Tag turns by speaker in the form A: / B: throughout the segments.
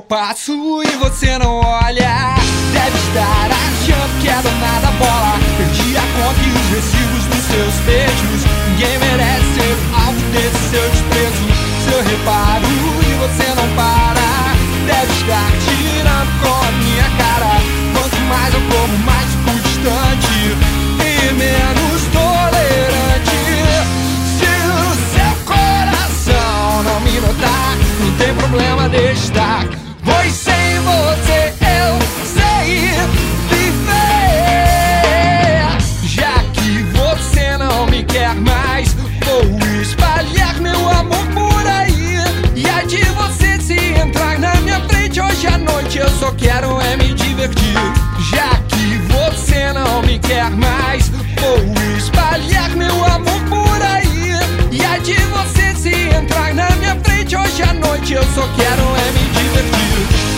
A: passo e você não olha. Deve estar achando que é dona da bola. Perdi a conta e os recibos dos seus beijos. Ninguém merece ser alvo desse seu desprezo. Seu reparo e você não para. Deve estar tirando com a minha cara. Quanto mais eu como, mais fico distante e menos tolerante. Se o seu coração não me notar, não tem problema de estar. Pois sem você eu sei viver. Já que você não me quer mais, vou espalhar meu amor por aí. E a de você se entrar na minha frente hoje à noite, eu só quero é me divertir. Já que você não me quer mais, vou espalhar meu amor por aí. E a de você se entrar na minha frente hoje à noite, eu só quero é me divertir.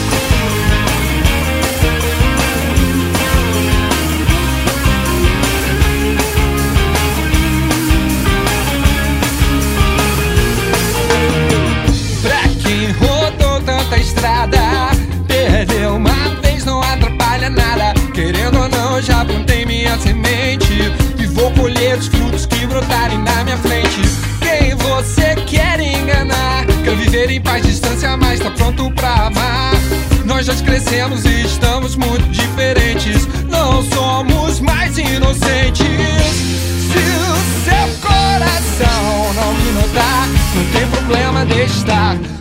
A: Pra quem rodou tanta estrada, perdeu uma vez, não atrapalha nada. Querendo ou não, já plantei minha semente e vou colher os frutos que brotarem na minha frente. Quem você quer enganar? Quer viver em paz, distância, mas tá pronto pra amar. Nós já crescemos e estamos muito diferentes. Não somos mais inocentes. Se o seu coração não me notar, não tem problema de estar.